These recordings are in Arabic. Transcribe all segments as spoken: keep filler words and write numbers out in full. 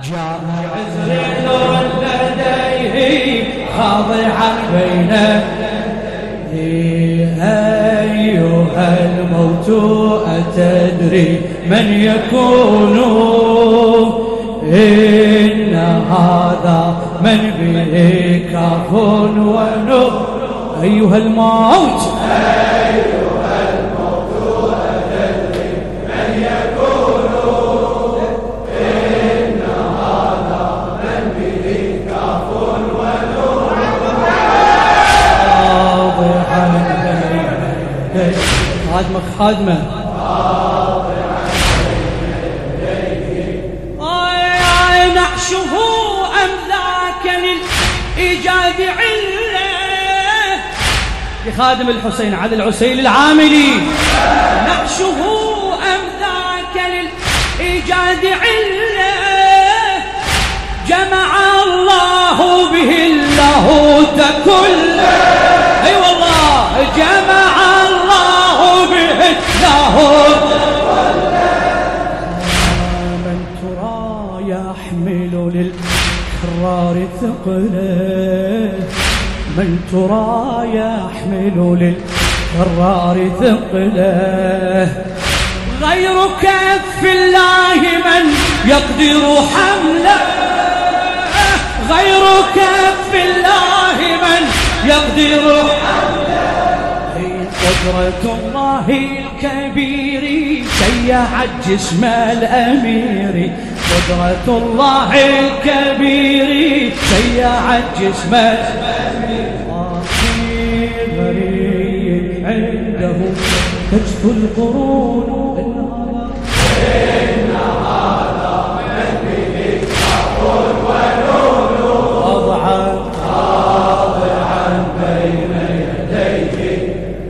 جاء عزريل لديه خاضعا بين أيها الموت أتدري من يكون إن هذا من به كاف ونور أيها الموت أيها الموت أتدري من يكون إن هذا من به كاف ونور واضحا خادمك خادمة نعشه أم ذاك للإيجاد علة لخادم الحسين علي العسيل العاملي نعشه أم ذاك للإيجاد علة جمع الله به اللاهوت كله أي والله جمع الله به اللاهوت يحمل للكرار ثقله من ترى يحمل للكرار ثقله غير كف الله من يقدر حمله غير كف الله من يقدر حمله قدرة الله الكبير سيعت جسم الأمير قدرة الله الكبير سيعت جسم الأمير عنده تجف القرون إن هذا من به كاف ونور واضعا خاضعا بين يديه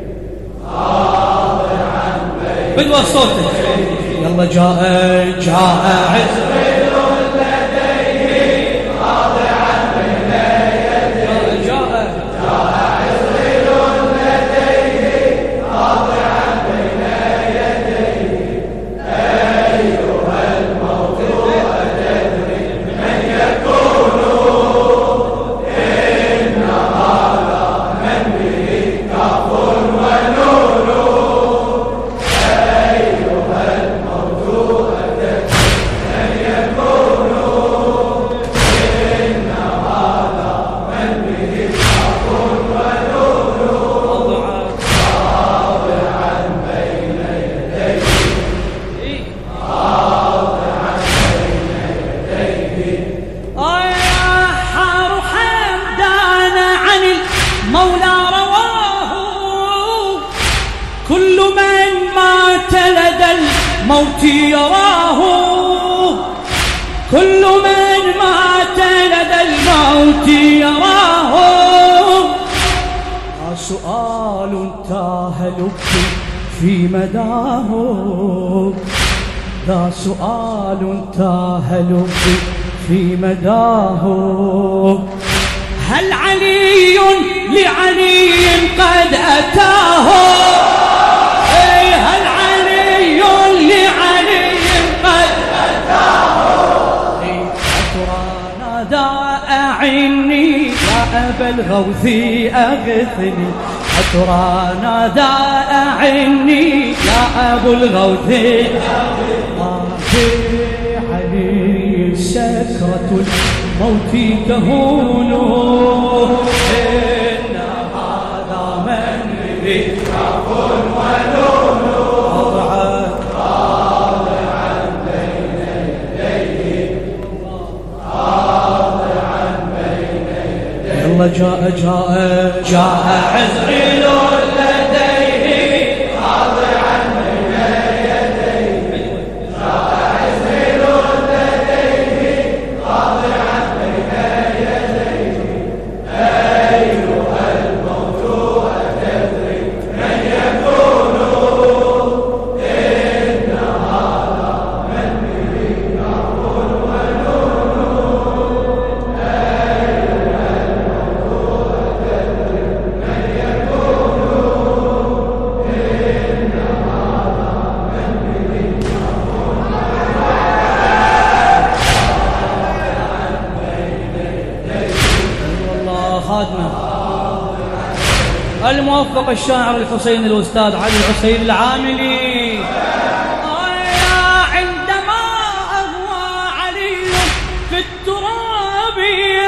خاضعا بين بدوى صوتك يلا جاء جاء عزريل لديه خاضعا بين يديه جاء جاء عزريل لديه خاضعا بين يديه أيها الموت أتدري من يكون إن هذا من به كاف ونور أيها الموت أتدري من يكون إن هذا من به كاف ونور خاضعا بين يديه خاضعا بين يديه حار حمدان عن المولى رواه كل من مات لدى الموت يراه كل من مات لدى الموت يراه سؤال تاه لبي في مداه ذا سؤال تاه لبي في مداه هل علي لعلي قد أتاه أي هل علي لعلي قد أتاه أترى نادى أعني يا أبا الغوث أغثني أترى نادى أعني يا أبو الغوث أغثني علي سكرة الموت تهون إن هذا من به كاف ونور خاضعا بين يديه خاضعا بين يديه يلا جاء جاء جاء عزريل لديه خاضعا بين يديه جاء عزريل لديه خاضعا بين يديه أيها الموت أتدري من يكون إن هذا من به كاف ونور أيها الموت أتدري من يكون أمواتنا. الموفق الشاعر الحسين الأستاذ علي الحسين العاملي. عندما أغوى علي في التراب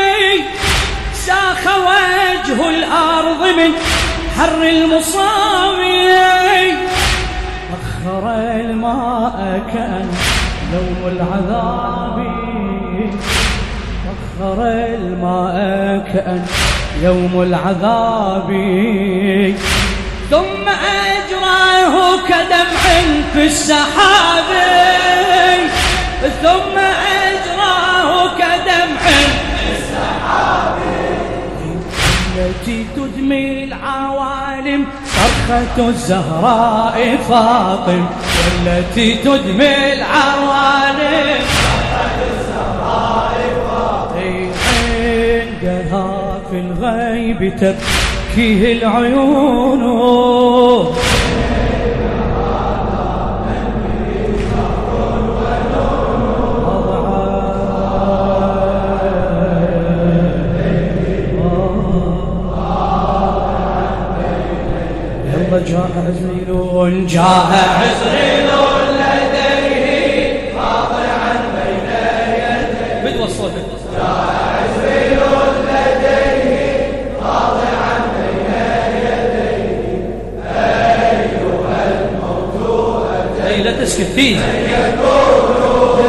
ساخ وجه الأرض من حر المصاب، أخر الماء كأن لوم العذاب، أخر الماء كأن يوم العذاب، ثم أجراه كدمع في السحاب، ثم أجراه كدمع في السحاب، التي تدمي العوالم صرخة الزهراء فاطم، والتي تدمي العوالم صرخة الزهراء فاطم، عندها في الغيب تبكيه العيون، جاء عزريل جاء عزريل لديه خاضعا بين يديه، بدو الصوت، جاء عزريل لديه خاضعا بين يديه، أيها الموت أتيت، أي لا تسكت فيه، يقول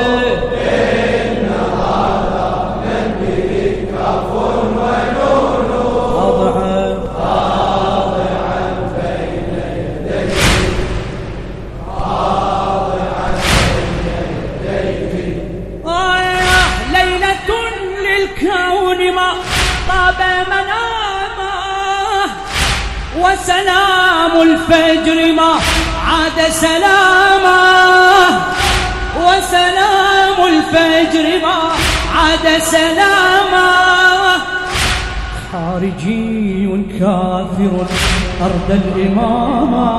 إن هذا من به كف ونون، خاضعا وسلام الفجر ما عاد سلاما، وسلام الفجر ما عاد سلاما، خارجي كافر أرض الإمامة،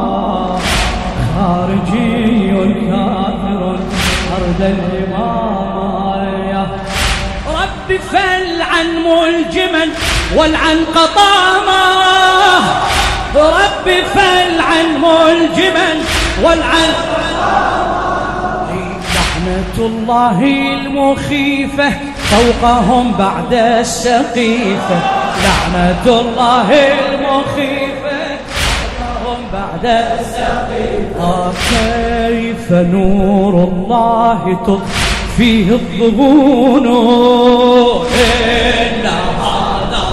خارجي كافر أرض الإمامة، رب فلعن ملجما والعن قطاما، رب فلعن ملجما والعن لعنة الله المخيفة فوقهم بعد السقيفة، لعنة الله المخيفة فوقهم بعد السقيفة، كيف نور الله تطفيه الظنون، إن هذا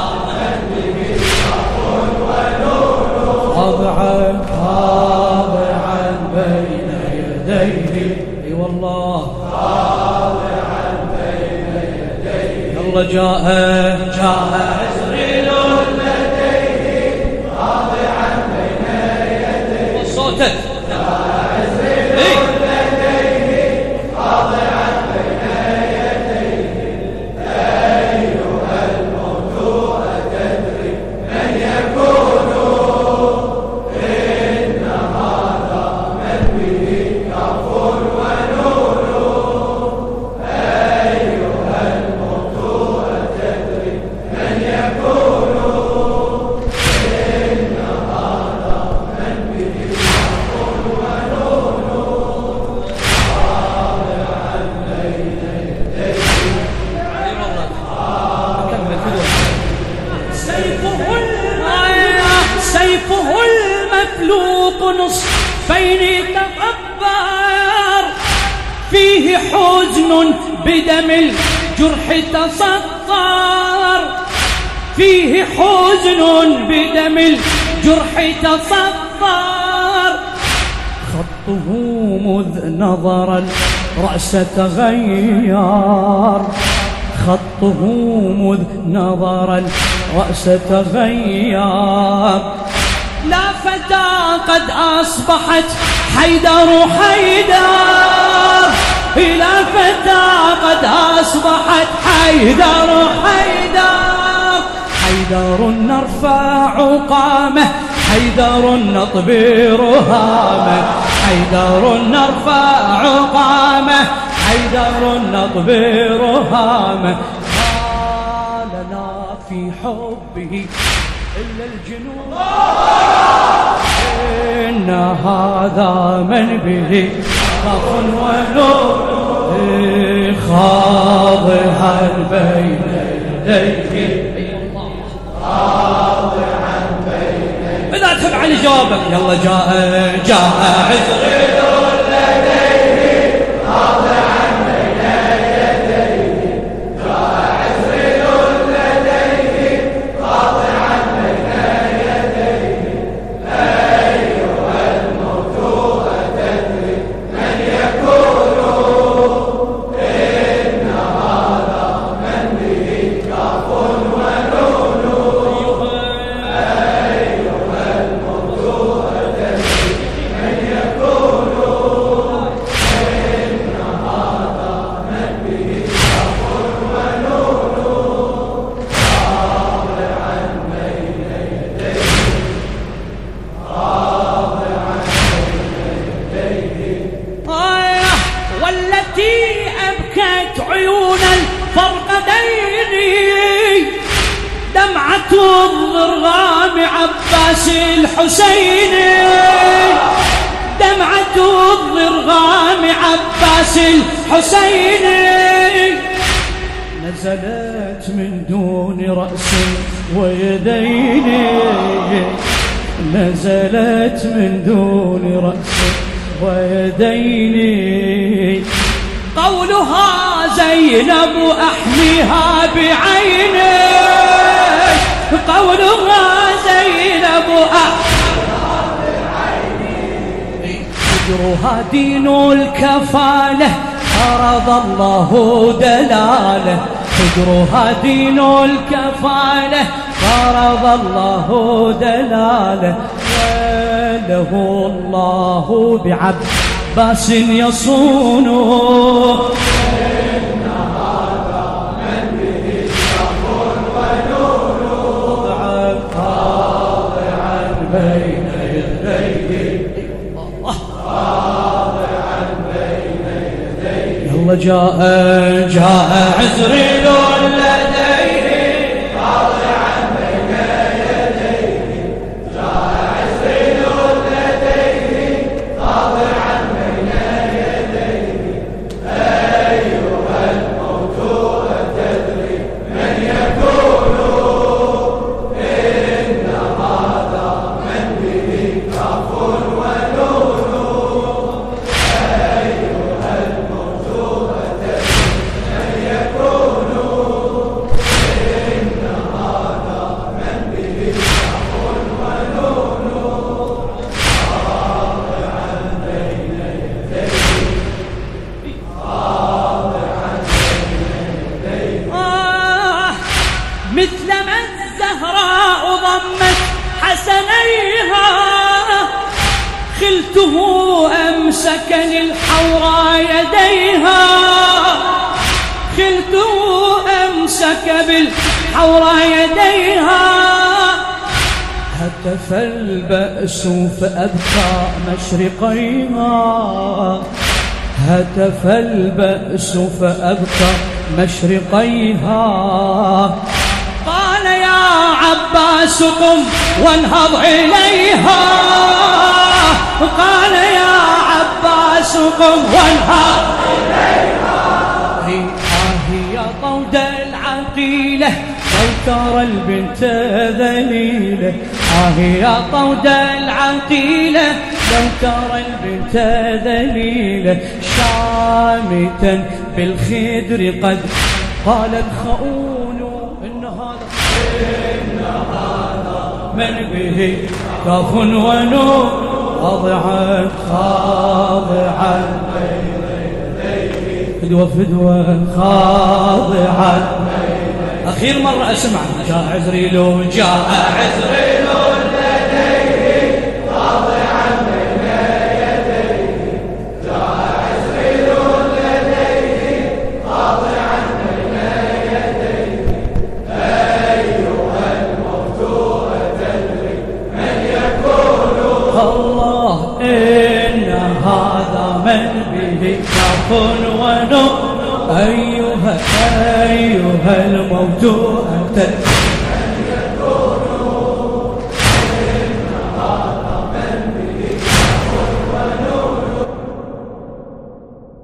خاضعا خاضعا بين يديه، اي والله خاضعا بين يديه، يلا جاء جاء عزريل لديه خاضعا بين يديه، صوتك جاء عزريل لديه خاضعا بين يديه، أيها الموت أتدري من يكون، سيفه المفلوق نصفين تقبر، فيه حزن بدم الجرح تصفر، فيه حزن بدم الجرح تصفر، خطه مذ نظر الرأس تغير، خطه مذ نظر الرأس تغير، لا فتى قد أصبحت حيدر حيدر، لا فتى قد أصبحت حيدر حيدر، حيدر نرفع قامه، حيدر نطبي رهامه، حيدر نرفع قامه، حيدر نطبي رهامه، ما لنا في حبه إلا الجنون إن هذا من به خاف ونور خاضعا بين يديه خاضعا بين يديه. إذا تحب علي جوابك يلا جاء جاء عزريل لديه خاضعا بين يديه جاء عزريل لديه خاضعا بين يديه أيها الموت أتدري من يكون إن هذا من به كاف ونون أيها الموت أتدري من يكون إن هذا من به كاف ونون خاضعا بين يديه خاضعا بين يديه. والتي أبكت عيون الفرقدين دمعة الضرغام عباس الحسين دمعة الضرغام عباس الحسين نزلت من دون رأس ويدين نزلت من دون رأس ويدين قولها زينب أحميها بعيني قولها زينب أحميها بعيني فجرها دين الكفالة فرض الله دلاله فجرها دين الكفالة فرض الله دلاله وله الله بعباس يصون إن هذا من به كاف ونور خاضعا بين يديه خاضعا بين يديه. يلا جاء جاء عزريل لديه خاضعا بين يديه جاء عزريل لديه خاضعا بين يديه أيها الموت أتدري من يكون إن هذا من به كاف ونون أيها الموت أتدري من يكون إن هذا من به كاف ونون خاضعا بين يديه خاضعا بين يديه. آه مثلما الزهراء ضمت حسنيها خلته أمسك للحوراء يديها خلته أمسك بالحوراء يديها هتف البأس فأبكى مشرقيها هتف البأس فأبكى مشرقيها قال يا عباس قم وانهض إليها قال يا عباس قم وانهض إليها هي طود العقيلة لو ترى البنت ذليلة هي طود العقيلة لو ترى البنت ذليلة شامتا بالخدر قد قال الخؤون إن هذا إن هذا من به كاف ونون خاضعا خاضعا فدوة فدوة خاضعا. أخير مرة أسمع جاء عزريل جاء عزريل لديه خاضعا بين يديه جاء عزريل لديه خاضعا بين يديه أيها الموت أتدري من يكون الله إن هذا من به كاف ونور أيها أيها الموت أنت